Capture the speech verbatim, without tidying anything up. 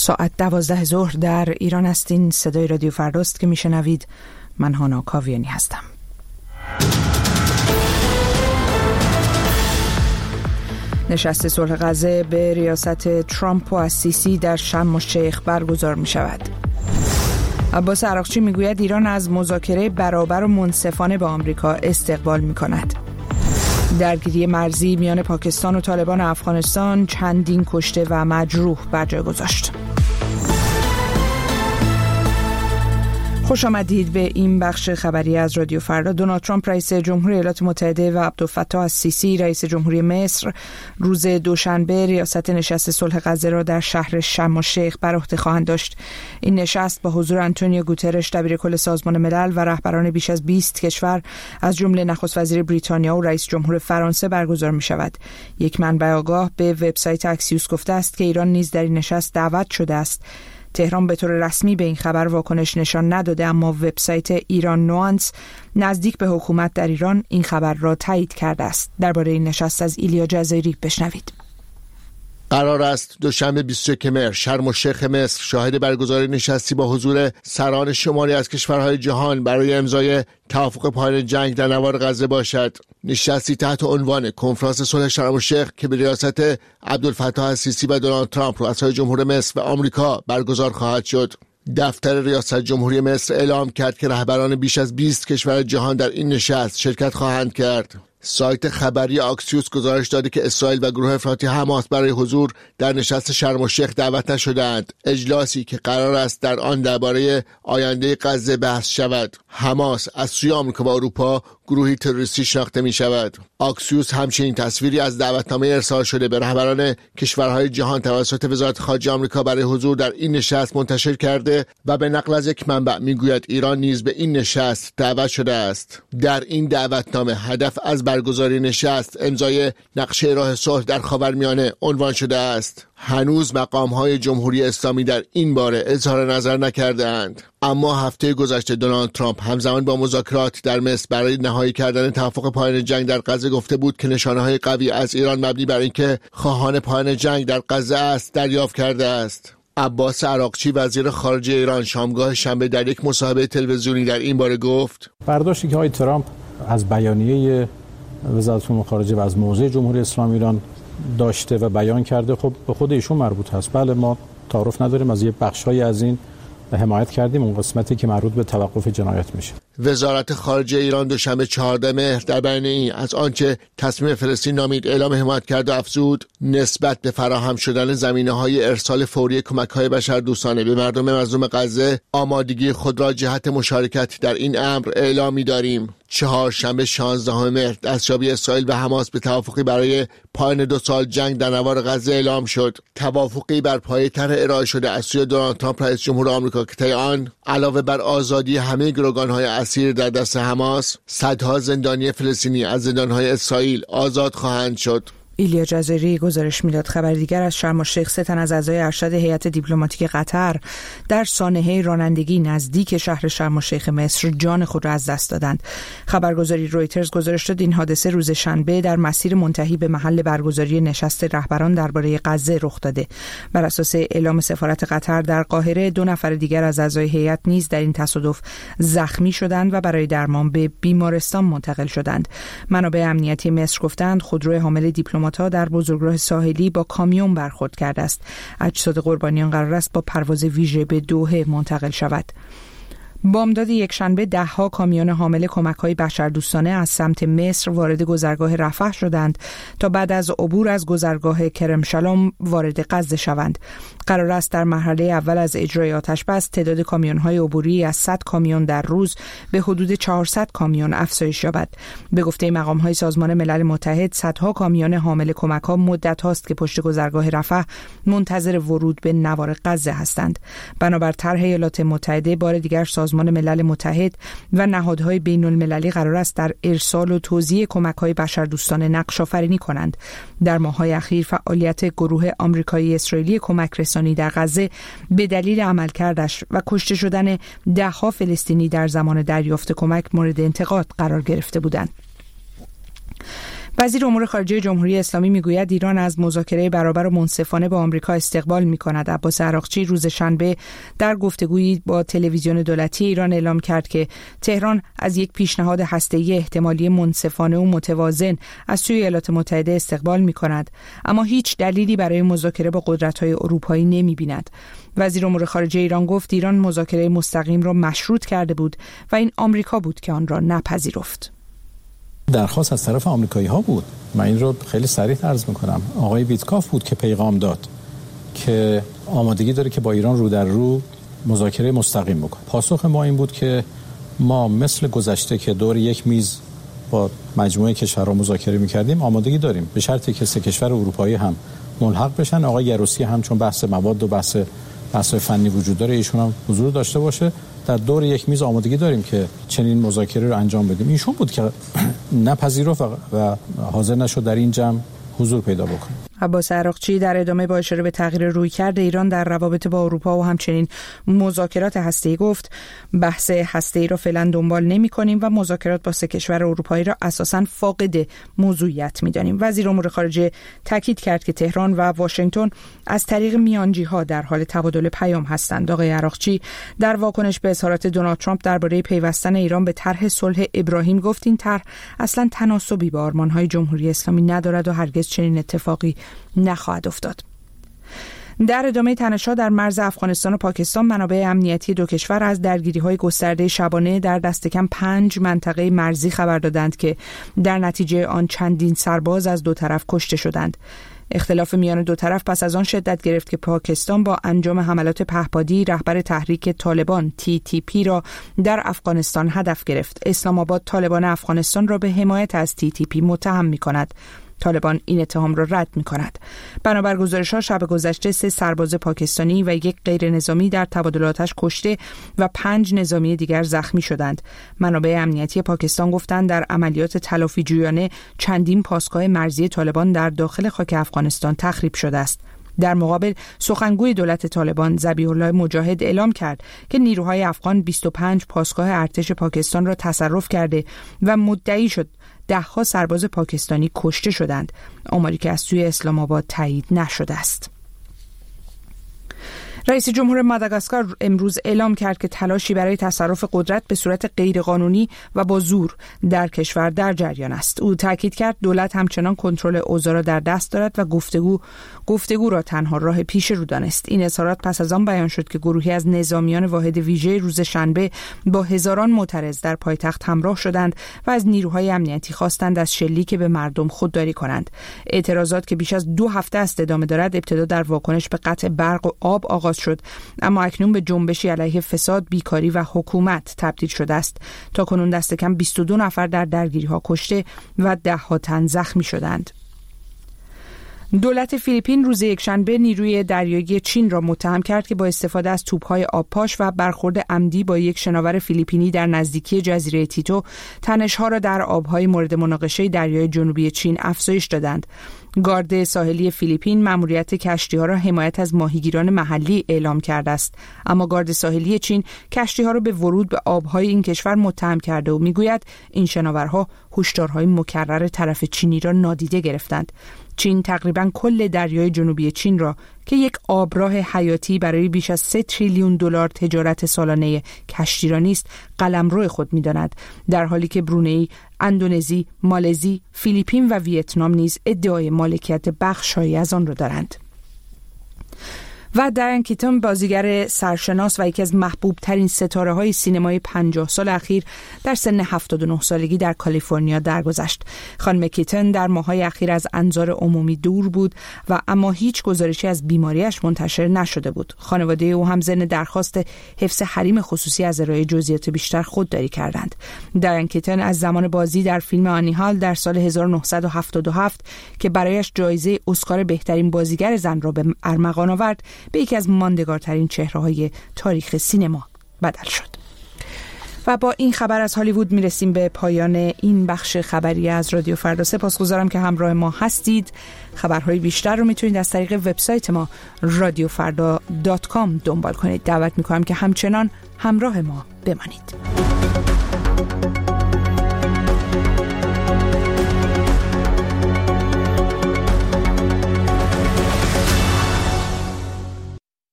ساعت دوازده ظهر در ایران هستین. صدای رادیو فرداست که میشنوید. من هانا کاویانی هستم. نشست صلح غزه به ریاست ترامپ و السیسی در شرم الشیخ برگزار می شود. عباس عراقچی می گوید ایران از مذاکره برابر و منصفانه با آمریکا استقبال می کند. درگیری مرزی میان پاکستان و طالبان افغانستان چندین کشته و مجروح بر جای گذاشت. خوش آمدید به این بخش خبری از رادیو فردا. دونالد ترامپ رئیس جمهوری ایالات متحده و عبدالفتاح السیسی رئیس جمهوری مصر روز دوشنبه ریاست نشست صلح غزه را در شهر شرم الشیخ بر عهده خواهند داشت. این نشست با حضور آنتونیو گوترش دبیر کل سازمان ملل و رهبران بیش از بیست کشور از جمله نخست وزیر بریتانیا و رئیس جمهور فرانسه برگزار می شود. یک منبع آگاه به وبسایت اکسیوس گفته است که ایران نیز در این نشست دعوت شده است. تهران به طور رسمی به این خبر واکنش نشان نداده، اما وبسایت ایران نوانس نزدیک به حکومت در ایران این خبر را تایید کرده است. درباره این نشست از ایلیا جزایری بشنوید. قرار است دوشنبه بیست و یکم مهر شرم الشیخ مصر شاهد برگزاری نشستی با حضور سران شماری از کشورهای جهان برای امضای توافق پایان جنگ در نوار غزه باشد. نشستی تحت عنوان کنفرانس صلح شرم الشیخ که به ریاست عبدالفتاح السیسی و دونالد ترامپ رؤسای جمهور مصر و آمریکا برگزار خواهد شد. دفتر ریاست جمهوری مصر اعلام کرد که رهبران بیش از بیست کشور جهان در این نشست شرکت خواهند کرد. سایت خبری اکسیوس گزارش داده که اسرائیل و گروه افراطی حماس برای حضور در نشست شرم الشیخ دعوت نشده‌اند. اجلاسی که قرار است در آن درباره آینده غزه بحث شود. حماس از سوی آمریکا و اروپا گروهی تروریستی شناخته می شود. اکسیوس همچنین تصویری از دعوتنامه ارسال شده به رهبران کشورهای جهان توسط وزارت خارجه آمریکا برای حضور در این نشست منتشر کرده و به نقل از یک منبع می گوید ایران نیز به این نشست دعوت شده است. در این دعوتنامه هدف از برگزاری نشست امضای نقشه راه صلح در خاورمیانه عنوان شده است. هنوز مقام‌های جمهوری اسلامی در این باره اظهار نظر نکرده‌اند. اما هفته گذشته دونالد ترامپ همزمان با مذاکرات در مصر برای نهایی کردن توافق پایان جنگ در غزه گفته بود که نشانه‌های قوی از ایران مبنی بر اینکه خواهان پایان جنگ در غزه است دریافت کرده است. عباس عراقچی وزیر خارجه ایران شامگاه شنبه در یک مصاحبه تلویزیونی در این باره گفت: برداشتی که آقای ترامپ از بیانیه وزارت امور خارجه و از موضع جمهوری اسلامی ایران داشته و بیان کرده خب به خود ایشون مربوط هست. بله، ما تعارف نداریم، از یه بخش‌های از این حمایت کردیم، اون قسمتی که مربوط به توقف جنایت میشه. وزارت خارجه ایران دوشنبه چهاردهم مهر در بیانیه‌ای از آنچه تصمیم فلسطین نامید اعلام حمایت کرد و افزود نسبت به فراهم شدن زمینه‌های ارسال فوری کمک‌های بشردوستانه به مردم مظلوم غزه آمادگی خود را جهت مشارکت در این امر اعلام می‌داریم. چهارشنبه شانزدهم مهر دستیابی اسرائیل و حماس به توافقی برای پایان دو سال جنگ در نوار غزه اعلام شد. توافقی بر پایه طرح ارائه شده از سوی دونالد ترامپ رئیس جمهور آمریکا که طی آن علاوه بر آزادی همه گروگان‌های اسیر در دست حماس، صدها زندانی فلسطینی از زندان‌های اسرائیل آزاد خواهند شد. ایلیا جزایری گزارش میداد. خبر دیگر از شرم الشیخ: سه تن از اعضای ارشد هیئت دیپلماتیک قطر در سانحه رانندگی نزدیک شهر شرم الشیخ مصر جان خود را از دست دادند. خبرگزاری رویترز گزارش داد این حادثه روز شنبه در مسیر منتهی به محل برگزاری نشست رهبران درباره غزه رخ داده. بر اساس اعلام سفارت قطر در قاهره، دو نفر دیگر از اعضای هیئت نیز در این تصادف زخمی شدند و برای درمان به بیمارستان منتقل شدند. منابع امنیتی مصر گفتند خودروی حامل دیپلمات در بزرگراه ساحلی با کامیون برخورد کرده است. اجساد قربانیان قرار است با پرواز ویژه به دوحه منتقل شود. بامداد یکشنبه ده‌ها کامیون حامل کمک‌های بشردوستانه از سمت مصر وارد گذرگاه رفح شدند تا بعد از عبور از گذرگاه کرم شلوم وارد غزه شوند. قرار است در مرحله اول از اجرای آتش‌بس تعداد کامیون‌های عبوری از صد کامیون در روز به حدود چهارصد کامیون افزایش یابد. به گفته مقام‌های سازمان ملل متحد، صدها کامیون حامل کمک‌ها مدت هاست که پشت گذرگاه رفح منتظر ورود به نوار غزه هستند. بنابر طرح ایالات متحده، بار دیگر سازمان ملل متحد و نهادهای بین المللی قرار است در ارسال و توزیع کمک‌های بشردوستانه نقش آفرینی کنند. در ماه‌های اخیر فعالیت گروه آمریکایی اسرائیلی کمک رسانی در غزه به دلیل عملکردش و کشته شدن ده‌ها فلسطینی در زمان دریافت کمک مورد انتقاد قرار گرفته بودند. وزیر امور خارجه جمهوری اسلامی میگوید ایران از مذاکره برابر و منصفانه با آمریکا استقبال می‌کند. عباس عراقچی روز شنبه در گفتگویی با تلویزیون دولتی ایران اعلام کرد که تهران از یک پیشنهاد هسته‌ای احتمالی منصفانه و متوازن از سوی ایالات متحده استقبال می‌کند، اما هیچ دلیلی برای مذاکره با قدرت‌های اروپایی نمی‌بیند. وزیر امور خارجه ایران گفت ایران مذاکره مستقیم را مشروط کرده بود و این آمریکا بود که آن را نپذیرفت. درخواست از طرف آمریکایی ها بود. من این رو خیلی صریح عرض میکنم. آقای ویتکاف بود که پیغام داد که آمادگی داره که با ایران رو در رو مذاکره مستقیم بکنه. پاسخ ما این بود که ما مثل گذشته که دور یک میز با مجموعه کشورها مذاکره میکردیم آمادگی داریم، به شرطی که سه کشور اروپایی هم ملحق بشن. آقای گروسی هم چون بحث مواد و بحث بحث فنی وجود داره، ایشون هم حضور داشته باشه. در دور یک میز آمادگی داریم که چنین مذاکره رو انجام بدیم. ایشون بود که نپذیرفت و حاضر نشد در این جمع حضور پیدا بکنه. عباس عراقچی در ادامه با اشاره به تغییر رویکرد ایران در روابط با اروپا و همچنین مذاکرات هسته‌ای گفت بحث هسته‌ای را فعلا دنبال نمی‌کنیم و مذاکرات با سه کشور اروپایی را اساساً فاقد موضوعیت می‌دانیم. وزیر امور خارجه تاکید کرد که تهران و واشنگتن از طریق میانجی‌ها در حال تبادل پیام هستند. آقای عراقچی در واکنش به اظهارات دونالد ترامپ درباره پیوستن ایران به طرح صلح ابراهیم گفت این طرح اصلاً تناسبی با آرمان‌های جمهوری اسلامی ندارد و هرگز چنین اتفاقی نخواهد افتاد. در ادامه تنش‌ها در مرز افغانستان و پاکستان، منابع امنیتی دو کشور از درگیری‌های گسترده شبانه در دست کم پنج منطقه مرزی خبر دادند که در نتیجه آن چندین سرباز از دو طرف کشته شدند. اختلاف میان دو طرف پس از آن شدت گرفت که پاکستان با انجام حملات پهپادی رهبر تحریک طالبان تی تی پی را در افغانستان هدف گرفت. اسلام آباد طالبان افغانستان را به حمایت از تی تی پی متهم می‌کند. طالبان این اتهام را رد می‌کند. بنابر گزارش‌ها شب گذشته سه سرباز پاکستانی و یک غیر نظامی در تبادل آتش کشته و پنج نظامی دیگر زخمی شدند. منابع امنیتی پاکستان گفتند در عملیات تلافی جویانه چندین پاسگاه مرزی طالبان در داخل خاک افغانستان تخریب شده است. در مقابل سخنگوی دولت طالبان ذبیح الله مجاهد اعلام کرد که نیروهای افغان بیست و پنج پاسگاه ارتش پاکستان را تصرف کرده و مدعی شد ده‌ها سرباز پاکستانی کشته شدند، آماری که از سوی اسلام آباد تایید نشده است. رئیس جمهور ماداگاسکار امروز اعلام کرد که تلاشی برای تصرف قدرت به صورت غیرقانونی و با زور در کشور در جریان است. او تاکید کرد دولت همچنان کنترل اوضاع را در دست دارد و گفتگو گفتگو را تنها راه پیش رو دانست. این اظهارات پس از آن بیان شد که گروهی از نظامیان واحد ویژه روز شنبه با هزاران معترض در پایتخت همراه شدند و از نیروهای امنیتی خواستند از شلیک به مردم خودداری کنند. اعتراضات که بیش از دو هفته است ادامه دارد، ابتدا در واکنش به قطع برق و آب آغاز شد، اما اکنون به جنبشی علیه فساد، بیکاری و حکومت تبدیل شده است. تا کنون دست کم بیست و دو نفر در درگیری‌ها کشته و ده ها تن زخمی شدند. دولت فیلیپین روز یکشنبه نیروی دریایی چین را متهم کرد که با استفاده از توپ‌های آبپاش و برخورد عمدی با یک شناور فیلیپینی در نزدیکی جزیره تیتو تنش‌ها را در آب‌های مورد مناقشه دریای جنوبی چین افزایش دادند. گارد ساحلی فیلیپین مأموریت کشتی‌ها را حمایت از ماهیگیران محلی اعلام کرده است، اما گارد ساحلی چین کشتی‌ها را به ورود به آب‌های این کشور متهم کرده و می‌گوید این شناورها هشدارهای مکرر طرف چینی را نادیده گرفتند. چین تقریباً کل دریای جنوبی چین را که یک آبراه حیاتی برای بیش از سه تریلیون دلار تجارت سالانه کشتیرانی است، قلمرو خود می‌داند، در حالی که برونئی، اندونزی، مالزی، فیلیپین و ویتنام نیز ادعای مالکیت بخش‌هایی از آن را دارند. و دایان کیتون بازیگر سرشناس و یکی از محبوب ترین ستاره های سینمای پنجاه سال اخیر در سن هفتاد و نه سالگی در کالیفرنیا درگذشت. خانم کیتون در ماه‌های اخیر از انظار عمومی دور بود و اما هیچ گزارشی از بیماریش منتشر نشده بود. خانواده او هم ضمن درخواست حفظ حریم خصوصی از ارائه جزئیات بیشتر خودداری کردند. دایان کیتون از زمان بازی در فیلم آنی هال در سال هزار و نهصد و هفتاد و هفت که برایش جایزه اسکار بهترین بازیگر زن را به ارمغان آورد، به یکی از ماندگارترین چهره‌های تاریخ سینما بدل شد. و با این خبر از هالیوود میرسیم به پایان این بخش خبری از رادیو فردا. سپاسگزارم که همراه ما هستید. خبرهای بیشتر رو میتونید از طریق وبسایت ما رادیو فردا دات کام دنبال کنید. دعوت میکنم که همچنان همراه ما بمانید.